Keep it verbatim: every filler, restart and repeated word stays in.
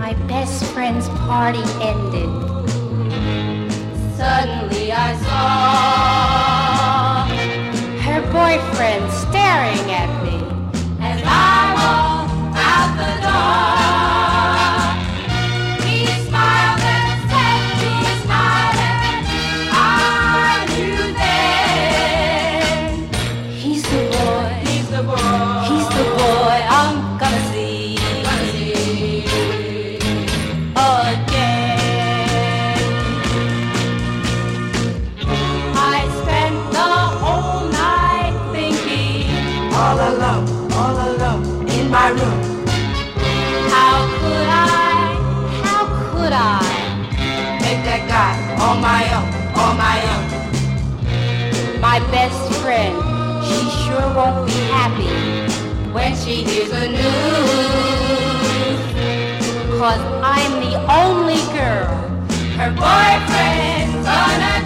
my best friend's party ended. Suddenly I saw her boyfriend staring at me as I walked out the door. He smiled and said, he smiled and I knew then. He's the boy, he's the boy, he's the boy I'm gonna see, gonna see again. I spent the whole night thinking, all alone, all alone in my room. how could I, how could I Make that guy on my own, on my own. my best friend, she sure won't be happy when she hears the news. Cause I'm the only girl her boyfriend's gonna